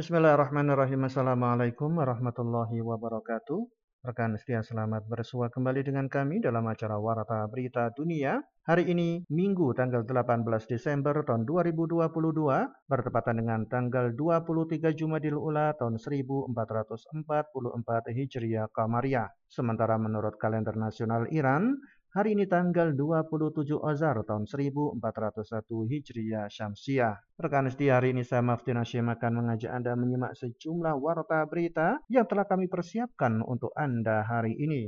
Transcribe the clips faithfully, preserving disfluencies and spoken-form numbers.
Bismillahirrahmanirrahim. Assalamualaikum warahmatullahi wabarakatuh. Rekan setia, selamat bersua kembali dengan kami dalam acara Warta Berita Dunia. Hari ini Minggu tanggal delapan belas Desember tahun dua ribu dua puluh dua bertepatan dengan tanggal dua puluh tiga Jumadil Ula tahun seribu empat ratus empat puluh empat Hijriah Qamariyah. Sementara menurut kalender nasional Iran, hari ini tanggal dua puluh tujuh Azar tahun seribu empat ratus satu Hijriah Syamsiah. Rekan setia, hari ini saya Maftin Hashim akan mengajak Anda menyimak sejumlah warta berita yang telah kami persiapkan untuk Anda hari ini.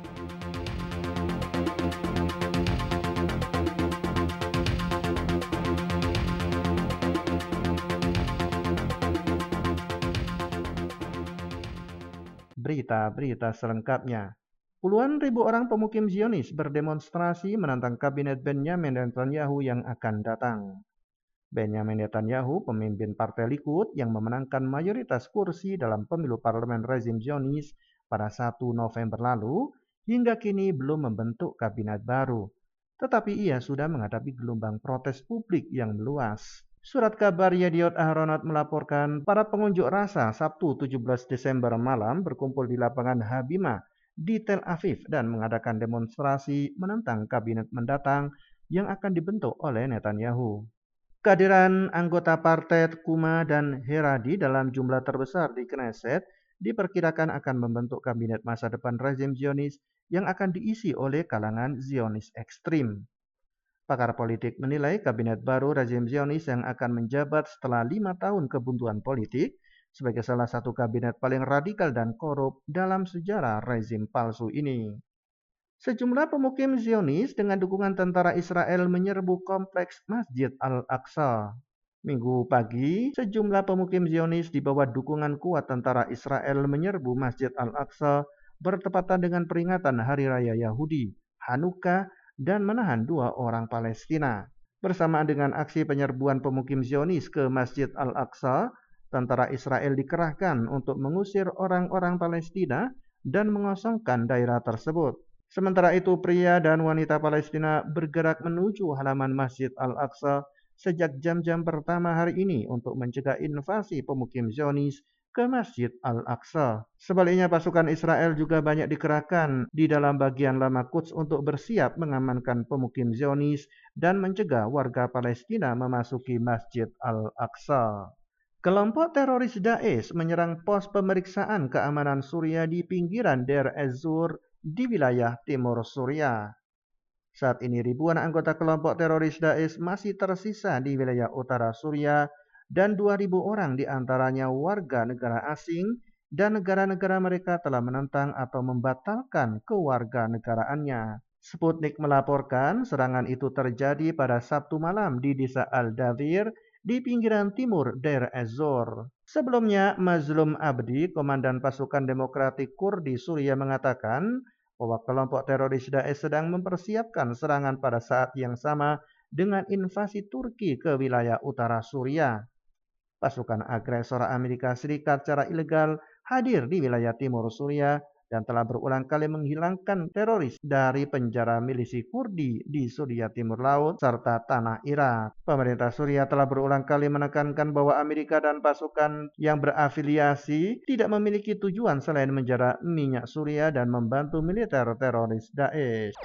Berita-berita selengkapnya. Puluhan ribu orang pemukim Zionis berdemonstrasi menantang kabinet Benyamin Netanyahu yang akan datang. Benyamin Netanyahu, pemimpin Partai Likud yang memenangkan mayoritas kursi dalam pemilu parlemen rezim Zionis pada satu November lalu, hingga kini belum membentuk kabinet baru. Tetapi ia sudah menghadapi gelombang protes publik yang meluas. Surat kabar Yediot Ahronot melaporkan para pengunjuk rasa Sabtu tujuh belas Desember malam berkumpul di lapangan Habima di Tel Aviv dan mengadakan demonstrasi menentang kabinet mendatang yang akan dibentuk oleh Netanyahu. Kehadiran anggota partai Tkuma dan Heradi dalam jumlah terbesar di Knesset diperkirakan akan membentuk kabinet masa depan rezim Zionis yang akan diisi oleh kalangan Zionis ekstrim. Pakar politik menilai kabinet baru rezim Zionis yang akan menjabat setelah lima tahun kebuntuan politik sebagai salah satu kabinet paling radikal dan korup dalam sejarah rezim palsu ini. Sejumlah pemukim Zionis dengan dukungan tentara Israel menyerbu kompleks Masjid Al-Aqsa. Minggu pagi, sejumlah pemukim Zionis di bawah dukungan kuat tentara Israel menyerbu Masjid Al-Aqsa bertepatan dengan peringatan Hari Raya Yahudi, Hanukkah, dan menahan dua orang Palestina. Bersamaan dengan aksi penyerbuan pemukim Zionis ke Masjid Al-Aqsa, tentara Israel dikerahkan untuk mengusir orang-orang Palestina dan mengosongkan daerah tersebut. Sementara itu, pria dan wanita Palestina bergerak menuju halaman Masjid Al-Aqsa sejak jam-jam pertama hari ini untuk mencegah invasi pemukim Zionis ke Masjid Al-Aqsa. Sebaliknya, pasukan Israel juga banyak dikerahkan di dalam bagian lama Quds untuk bersiap mengamankan pemukim Zionis dan mencegah warga Palestina memasuki Masjid Al-Aqsa. Kelompok teroris Daesh menyerang pos pemeriksaan keamanan Suriah di pinggiran Deir ez-Zur di wilayah timur Suriah. Saat ini ribuan anggota kelompok teroris Daesh masih tersisa di wilayah utara Suriah dan dua ribu orang diantaranya warga negara asing dan negara-negara mereka telah menentang atau membatalkan kewarganegaraannya. Sputnik melaporkan serangan itu terjadi pada Sabtu malam di desa Al-Davir di pinggiran timur Deir ez-Zur. Sebelumnya, Mazlum Abdi, komandan pasukan demokratik Kurdi Suriah, mengatakan bahwa kelompok teroris Daesh sedang mempersiapkan serangan pada saat yang sama dengan invasi Turki ke wilayah utara Suriah. Pasukan agresor Amerika Serikat secara ilegal hadir di wilayah timur Suriah dan telah berulang kali menghilangkan teroris dari penjara milisi Kurdi di Suriah Timur Laut serta tanah Irak. Pemerintah Suriah telah berulang kali menekankan bahwa Amerika dan pasukan yang berafiliasi tidak memiliki tujuan selain menjara minyak Suriah dan membantu militer teroris Daesh.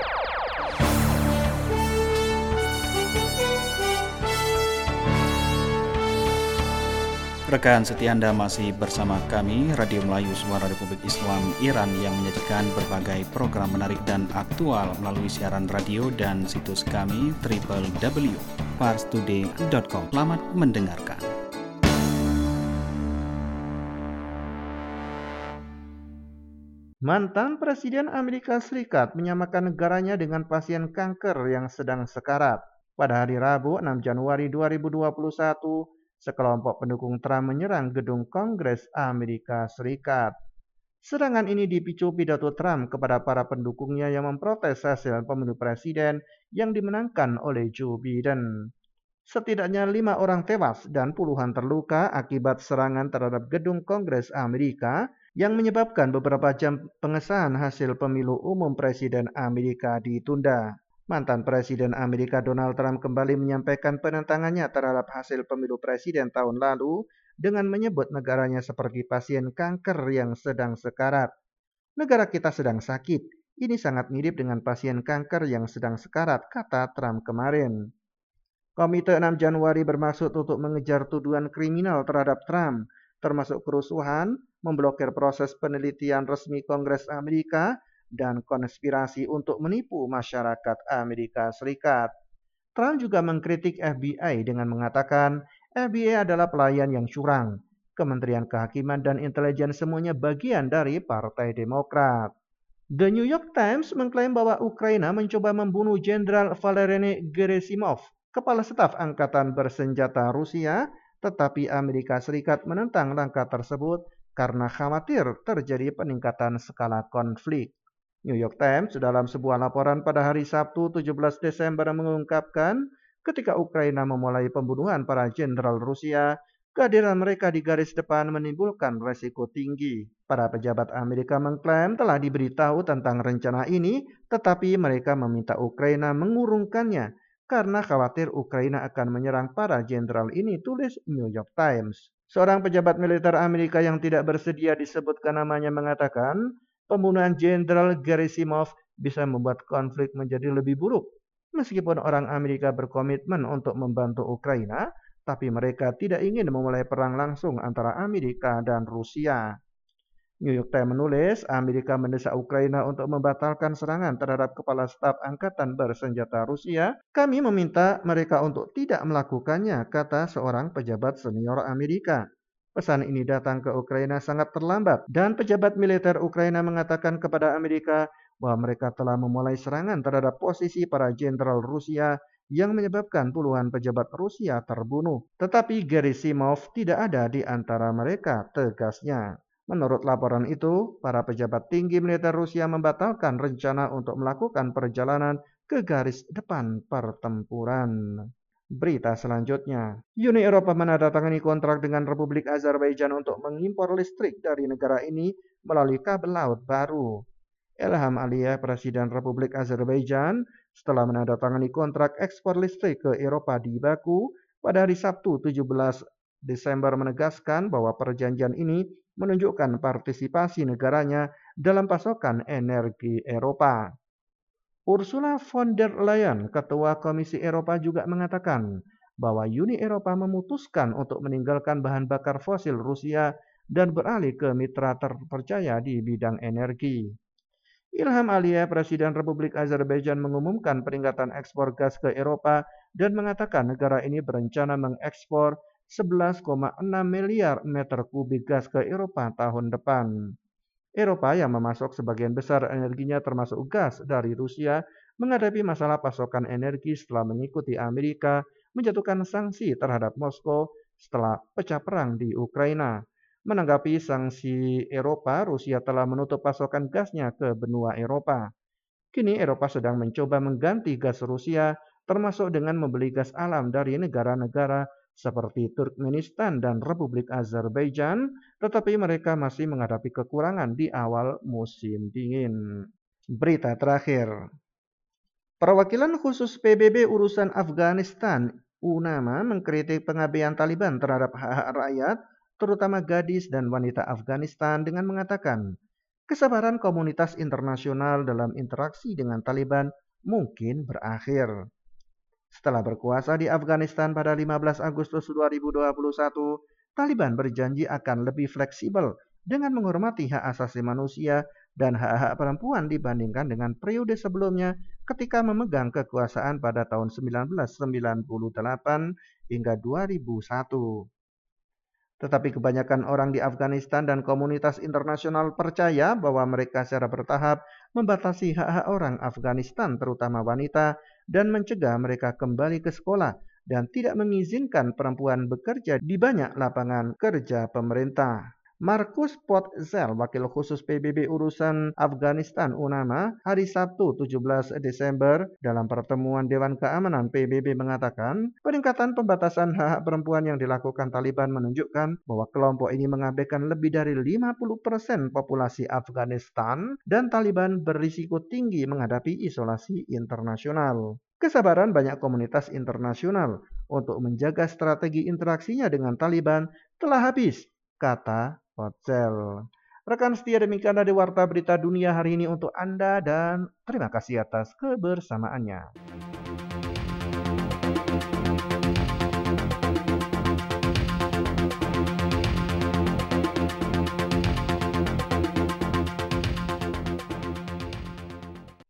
Rekan setia Anda masih bersama kami, Radio Melayu Suara Republik Islam Iran yang menyajikan berbagai program menarik dan aktual melalui siaran radio dan situs kami w w w titik pars today titik com. Selamat mendengarkan. Mantan Presiden Amerika Serikat menyamakan negaranya dengan pasien kanker yang sedang sekarat. Pada hari Rabu enam Januari dua ribu dua puluh satu, sekelompok pendukung Trump menyerang gedung Kongres Amerika Serikat. Serangan ini dipicu pidato Trump kepada para pendukungnya yang memprotes hasil pemilu presiden yang dimenangkan oleh Joe Biden. Setidaknya lima orang tewas dan puluhan terluka akibat serangan terhadap gedung Kongres Amerika yang menyebabkan beberapa jam pengesahan hasil pemilu umum presiden Amerika ditunda. Mantan Presiden Amerika Donald Trump kembali menyampaikan penentangannya terhadap hasil pemilu presiden tahun lalu dengan menyebut negaranya seperti pasien kanker yang sedang sekarat. Negara kita sedang sakit. Ini sangat mirip dengan pasien kanker yang sedang sekarat, kata Trump kemarin. Komite enam Januari bermaksud untuk mengejar tuduhan kriminal terhadap Trump, termasuk kerusuhan, memblokir proses penelitian resmi Kongres Amerika, dan konspirasi untuk menipu masyarakat Amerika Serikat. Trump juga mengkritik F B I dengan mengatakan F B I adalah pelayan yang curang. Kementerian Kehakiman dan Intelijen semuanya bagian dari Partai Demokrat. The New York Times mengklaim bahwa Ukraina mencoba membunuh Jenderal Valery Gerasimov, kepala staf angkatan bersenjata Rusia, tetapi Amerika Serikat menentang langkah tersebut karena khawatir terjadi peningkatan skala konflik. New York Times dalam sebuah laporan pada hari Sabtu tujuh belas Desember mengungkapkan ketika Ukraina memulai pembunuhan para jenderal Rusia, kehadiran mereka di garis depan menimbulkan resiko tinggi. Para pejabat Amerika mengklaim telah diberitahu tentang rencana ini, tetapi mereka meminta Ukraina mengurungkannya karena khawatir Ukraina akan menyerang para jenderal ini, tulis New York Times. Seorang pejabat militer Amerika yang tidak bersedia disebutkan namanya mengatakan, pembunuhan Jenderal Gerasimov bisa membuat konflik menjadi lebih buruk. Meskipun orang Amerika berkomitmen untuk membantu Ukraina, tapi mereka tidak ingin memulai perang langsung antara Amerika dan Rusia. New York Times menulis, Amerika mendesak Ukraina untuk membatalkan serangan terhadap kepala staf angkatan bersenjata Rusia. Kami meminta mereka untuk tidak melakukannya, kata seorang pejabat senior Amerika. Pesan ini datang ke Ukraina sangat terlambat, dan pejabat militer Ukraina mengatakan kepada Amerika bahwa mereka telah memulai serangan terhadap posisi para jenderal Rusia yang menyebabkan puluhan pejabat Rusia terbunuh. Tetapi Gerasimov tidak ada di antara mereka, tegasnya. Menurut laporan itu, para pejabat tinggi militer Rusia membatalkan rencana untuk melakukan perjalanan ke garis depan pertempuran. Berita selanjutnya, Uni Eropa menandatangani kontrak dengan Republik Azerbaijan untuk mengimpor listrik dari negara ini melalui kabel laut baru. Ilham Aliyev, Presiden Republik Azerbaijan, setelah menandatangani kontrak ekspor listrik ke Eropa di Baku pada hari Sabtu tujuh belas Desember menegaskan bahwa perjanjian ini menunjukkan partisipasi negaranya dalam pasokan energi Eropa. Ursula von der Leyen, Ketua Komisi Eropa, juga mengatakan bahwa Uni Eropa memutuskan untuk meninggalkan bahan bakar fosil Rusia dan beralih ke mitra terpercaya di bidang energi. Ilham Aliyev, Presiden Republik Azerbaijan, mengumumkan peningkatan ekspor gas ke Eropa dan mengatakan negara ini berencana mengekspor sebelas koma enam miliar meter kubik gas ke Eropa tahun depan. Eropa yang memasok sebagian besar energinya termasuk gas dari Rusia menghadapi masalah pasokan energi setelah mengikuti Amerika menjatuhkan sanksi terhadap Moskow setelah pecah perang di Ukraina. Menanggapi sanksi Eropa, Rusia telah menutup pasokan gasnya ke benua Eropa. Kini Eropa sedang mencoba mengganti gas Rusia, termasuk dengan membeli gas alam dari negara-negara seperti Turkmenistan dan Republik Azerbaijan, tetapi mereka masih menghadapi kekurangan di awal musim dingin. Berita terakhir, Perwakilan Khusus P B B Urusan Afghanistan, UNAMA, mengkritik pengabaian Taliban terhadap hak-hak rakyat, terutama gadis dan wanita Afghanistan, dengan mengatakan kesabaran komunitas internasional dalam interaksi dengan Taliban mungkin berakhir. Setelah berkuasa di Afghanistan pada lima belas Agustus dua ribu dua puluh satu, Taliban berjanji akan lebih fleksibel dengan menghormati hak asasi manusia dan hak-hak perempuan dibandingkan dengan periode sebelumnya ketika memegang kekuasaan pada tahun seribu sembilan ratus sembilan puluh delapan hingga dua ribu satu. Tetapi kebanyakan orang di Afghanistan dan komunitas internasional percaya bahwa mereka secara bertahap membatasi hak-hak orang Afghanistan, terutama wanita, dan mencegah mereka kembali ke sekolah dan tidak mengizinkan perempuan bekerja di banyak lapangan kerja pemerintah. Markus Potzel, Wakil Khusus P B B Urusan Afghanistan UNAMA, hari Sabtu tujuh belas Desember dalam pertemuan Dewan Keamanan P B B mengatakan peningkatan pembatasan hak-hak perempuan yang dilakukan Taliban menunjukkan bahwa kelompok ini mengabaikan lebih dari lima puluh persen populasi Afghanistan dan Taliban berisiko tinggi menghadapi isolasi internasional. Kesabaran banyak komunitas internasional untuk menjaga strategi interaksinya dengan Taliban telah habis, kata Potzel. Rekan setia, demikian dari Warta Berita Dunia hari ini untuk Anda dan terima kasih atas kebersamaannya.